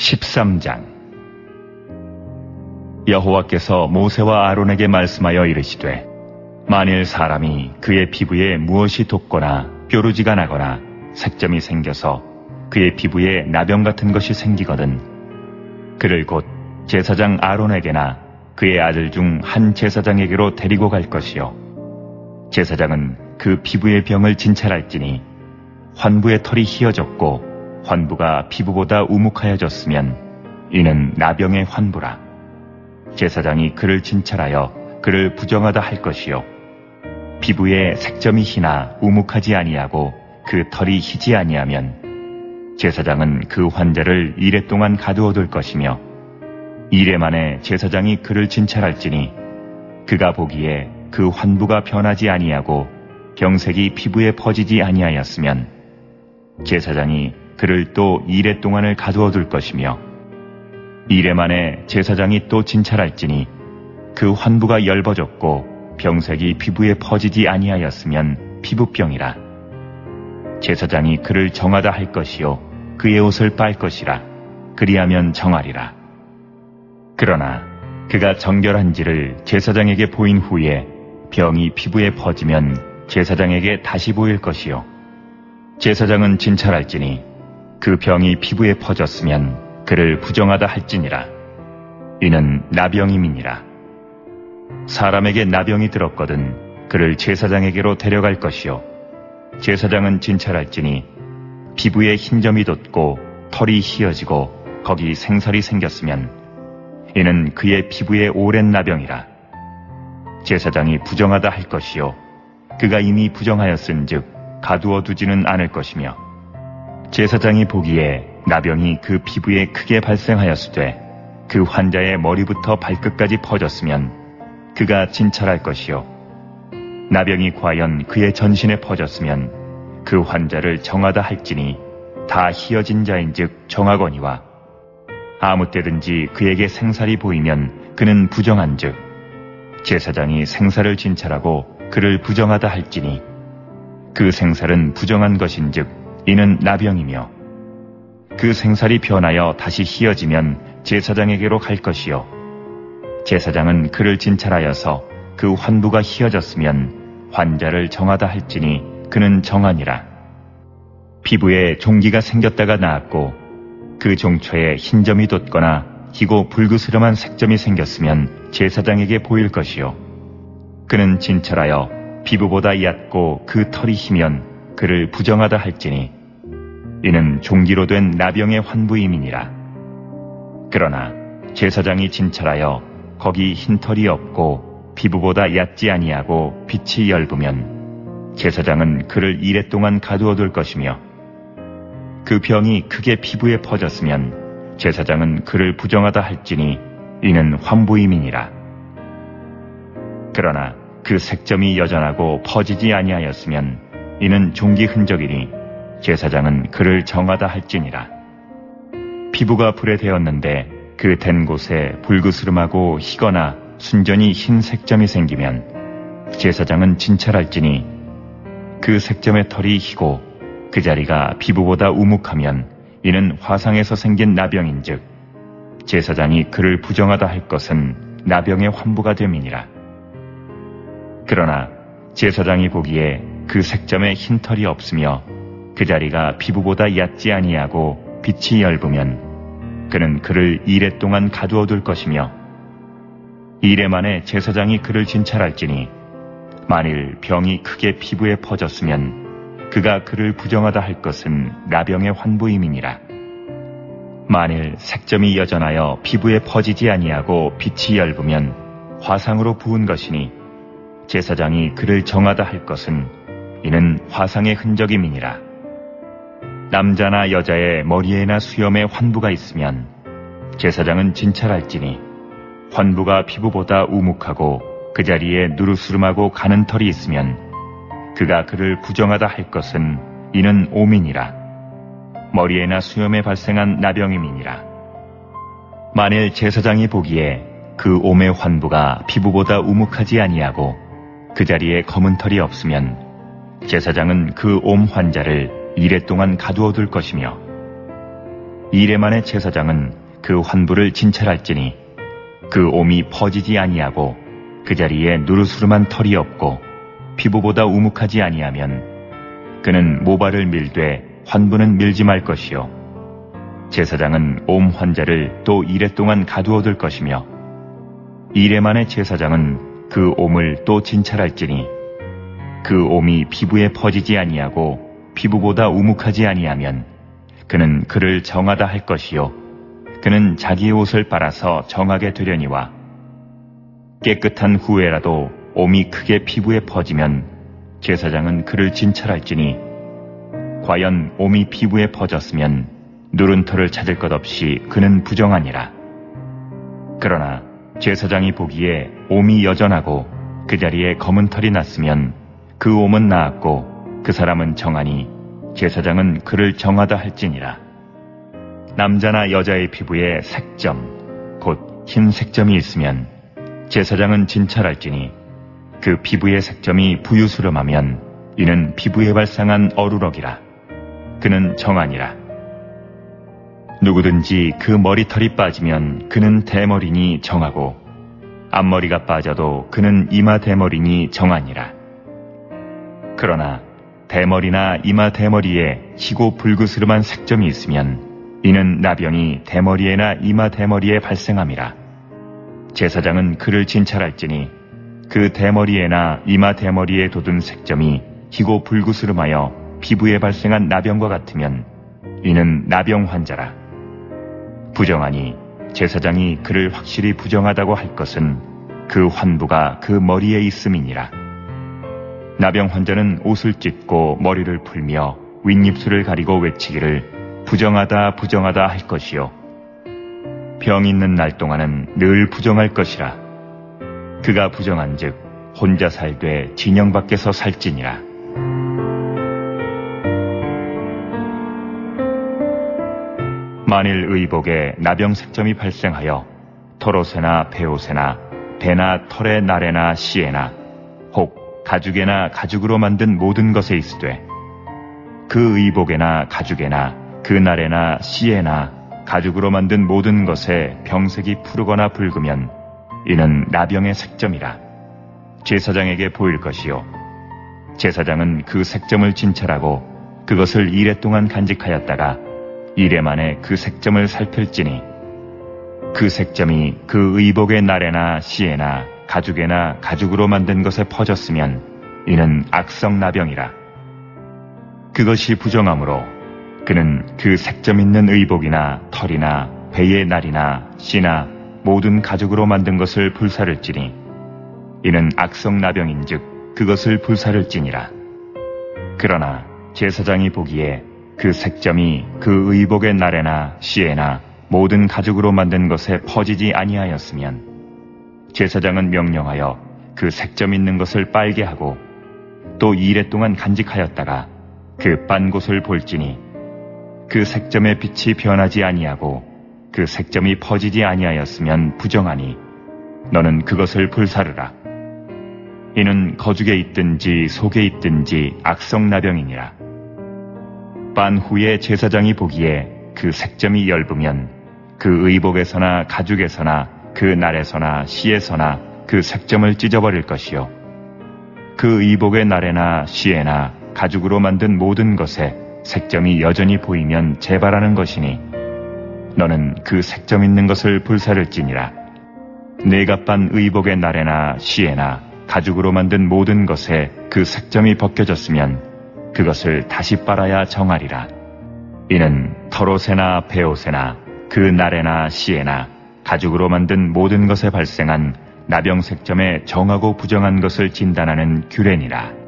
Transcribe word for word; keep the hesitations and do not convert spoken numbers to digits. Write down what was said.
십삼 장. 여호와께서 모세와 아론에게 말씀하여 이르시되, 만일 사람이 그의 피부에 무엇이 돋거나 뾰루지가 나거나 색점이 생겨서 그의 피부에 나병 같은 것이 생기거든 그를 곧 제사장 아론에게나 그의 아들 중 한 제사장에게로 데리고 갈 것이요, 제사장은 그 피부의 병을 진찰할지니 환부의 털이 희어졌고 환부가 피부보다 우묵하여졌으면 이는 나병의 환부라. 제사장이 그를 진찰하여 그를 부정하다 할 것이요, 피부에 색점이 희나 우묵하지 아니하고 그 털이 희지 아니하면 제사장은 그 환자를 이레 동안 가두어둘 것이며, 이레 만에 제사장이 그를 진찰할지니 그가 보기에 그 환부가 변하지 아니하고 병색이 피부에 퍼지지 아니하였으면 제사장이 그를 또 이레 동안을 가두어둘 것이며, 이레 만에 제사장이 또 진찰할지니 그 환부가 엷어졌고 병색이 피부에 퍼지지 아니하였으면 피부병이라. 제사장이 그를 정하다 할 것이요, 그의 옷을 빨 것이라. 그리하면 정하리라. 그러나 그가 정결한지를 제사장에게 보인 후에 병이 피부에 퍼지면 제사장에게 다시 보일 것이요, 제사장은 진찰할지니 그 병이 피부에 퍼졌으면 그를 부정하다 할지니라. 이는 나병임이니라. 사람에게 나병이 들었거든 그를 제사장에게로 데려갈 것이요, 제사장은 진찰할지니 피부에 흰점이 돋고 털이 희어지고 거기 생살이 생겼으면 이는 그의 피부에 오랜 나병이라. 제사장이 부정하다 할 것이요, 그가 이미 부정하였은즉 가두어 두지는 않을 것이며, 제사장이 보기에 나병이 그 피부에 크게 발생하였으되 그 환자의 머리부터 발끝까지 퍼졌으면 그가 진찰할 것이요, 나병이 과연 그의 전신에 퍼졌으면 그 환자를 정하다 할지니 다 희어진 자인즉 정하거니와, 아무 때든지 그에게 생살이 보이면 그는 부정한즉 제사장이 생살을 진찰하고 그를 부정하다 할지니 그 생살은 부정한 것인즉 이는 나병이며, 그 생살이 변하여 다시 희어지면 제사장에게로 갈 것이요, 제사장은 그를 진찰하여서 그 환부가 희어졌으면 환자를 정하다 할지니 그는 정하니라. 피부에 종기가 생겼다가 나았고 그 종초에 흰점이 돋거나 희고 불그스름한 색점이 생겼으면 제사장에게 보일 것이요, 그는 진찰하여 피부보다 얕고 그 털이 희면 그를 부정하다 할지니 이는 종기로 된 나병의 환부임이니라. 그러나 제사장이 진찰하여 거기 흰 털이 없고 피부보다 얕지 아니하고 빛이 엷으면 제사장은 그를 이레 동안 가두어둘 것이며, 그 병이 크게 피부에 퍼졌으면 제사장은 그를 부정하다 할지니 이는 환부임이니라. 그러나 그 색점이 여전하고 퍼지지 아니하였으면 이는 종기 흔적이니 제사장은 그를 정하다 할지니라. 피부가 불에 대었는데 그 댄 곳에 불그스름하고 희거나 순전히 흰 색점이 생기면 제사장은 진찰할지니 그 색점의 털이 희고 그 자리가 피부보다 우묵하면 이는 화상에서 생긴 나병인즉 제사장이 그를 부정하다 할 것은 나병의 환부가 됨이니라. 그러나 제사장이 보기에 그 색점에 흰 털이 없으며 그 자리가 피부보다 얕지 아니하고 빛이 엷으면 그는 그를 이레 동안 가두어둘 것이며, 이레 만에 제사장이 그를 진찰할지니 만일 병이 크게 피부에 퍼졌으면 그가 그를 부정하다 할 것은 나병의 환부임이니라. 만일 색점이 여전하여 피부에 퍼지지 아니하고 빛이 엷으면 화상으로 부은 것이니 제사장이 그를 정하다 할 것은 이는 화상의 흔적임이니라. 남자나 여자의 머리에나 수염에 환부가 있으면 제사장은 진찰할지니 환부가 피부보다 우묵하고 그 자리에 누르스름하고 가는 털이 있으면 그가 그를 부정하다 할 것은 이는 오민이라. 머리에나 수염에 발생한 나병임이니라. 만일 제사장이 보기에 그 옴의 환부가 피부보다 우묵하지 아니하고 그 자리에 검은 털이 없으면 제사장은 그 옴 환자를 이레 동안 가두어둘 것이며, 이레 만에 제사장은 그 환부를 진찰할지니 그 옴이 퍼지지 아니하고 그 자리에 누르스름한 털이 없고 피부보다 우묵하지 아니하면 그는 모발을 밀되 환부는 밀지 말 것이요 제사장은 옴 환자를 또 이레 동안 가두어둘 것이며 이레 만에 제사장은 그 옴을 또 진찰할지니 그 옴이 피부에 퍼지지 아니하고 피부보다 우묵하지 아니하면 그는 그를 정하다 할 것이요 그는 자기의 옷을 빨아서 정하게 되려니와 깨끗한 후에라도 옴이 크게 피부에 퍼지면 제사장은 그를 진찰할지니 과연 옴이 피부에 퍼졌으면 누른 털을 찾을 것 없이 그는 부정하니라. 그러나 제사장이 보기에 옴이 여전하고 그 자리에 검은 털이 났으면 그 옴은 나았고 그 사람은 정하니 제사장은 그를 정하다 할지니라. 남자나 여자의 피부에 색점, 곧 흰 색점이 있으면 제사장은 진찰할지니 그 피부의 색점이 부유스름하면 이는 피부에 발상한 어루럭이라. 그는 정하니라. 누구든지 그 머리털이 빠지면 그는 대머리니 정하고 앞머리가 빠져도 그는 이마 대머리니 정하니라. 그러나 대머리나 이마 대머리에 희고 불그스름한 색점이 있으면 이는 나병이 대머리에나 이마 대머리에 발생함이라. 제사장은 그를 진찰할지니 그 대머리에나 이마 대머리에 돋은 색점이 희고 불그스름하여 피부에 발생한 나병과 같으면 이는 나병 환자라. 부정하니 제사장이 그를 확실히 부정하다고 할 것은 그 환부가 그 머리에 있음이니라. 나병 환자는 옷을 찢고 머리를 풀며 윗입술을 가리고 외치기를 부정하다 부정하다 할 것이요 병 있는 날 동안은 늘 부정할 것이라. 그가 부정한즉 혼자 살되 진영 밖에서 살지니라. 만일 의복에 나병 색점이 발생하여 털옷에나 배옷에나 배나 털의 날에나 씨에나 혹 가죽에나 가죽으로 만든 모든 것에 있으되 그 의복에나 가죽에나 그 날에나 씨에나 가죽으로 만든 모든 것에 병색이 푸르거나 붉으면 이는 나병의 색점이라. 제사장에게 보일 것이요 제사장은 그 색점을 진찰하고 그것을 이레 동안 간직하였다가 이레 만에 그 색점을 살필지니 그 색점이 그 의복의 날에나 씨에나 가죽에나 가죽으로 만든 것에 퍼졌으면 이는 악성 나병이라. 그것이 부정하므로 그는 그 색점 있는 의복이나 털이나 배의 날이나 씨나 모든 가죽으로 만든 것을 불사를지니 이는 악성 나병인즉 그것을 불사를지니라. 그러나 제사장이 보기에 그 색점이 그 의복의 날에나 씨에나 모든 가죽으로 만든 것에 퍼지지 아니하였으면 제사장은 명령하여 그 색점 있는 것을 빨게 하고 또 이레 동안 간직하였다가 그 빤 곳을 볼지니 그 색점의 빛이 변하지 아니하고 그 색점이 퍼지지 아니하였으면 부정하니 너는 그것을 불사르라. 이는 거죽에 있든지 속에 있든지 악성 나병이니라. 빤 후에 제사장이 보기에 그 색점이 엷으면 그 의복에서나 가죽에서나 그 날에서나 씨에서나 그 색점을 찢어버릴 것이요 그 의복의 날에나 씨에나 가죽으로 만든 모든 것에 색점이 여전히 보이면 재발하는 것이니 너는 그 색점 있는 것을 불사를지니라. 내가 빤 의복의 날에나 씨에나 가죽으로 만든 모든 것에 그 색점이 벗겨졌으면 그것을 다시 빨아야 정하리라. 이는 털옷에나 배옷에나 그 날에나 씨에나 가죽으로 만든 모든 것에 발생한 나병 색점에 정하고 부정한 것을 진단하는 규례니라.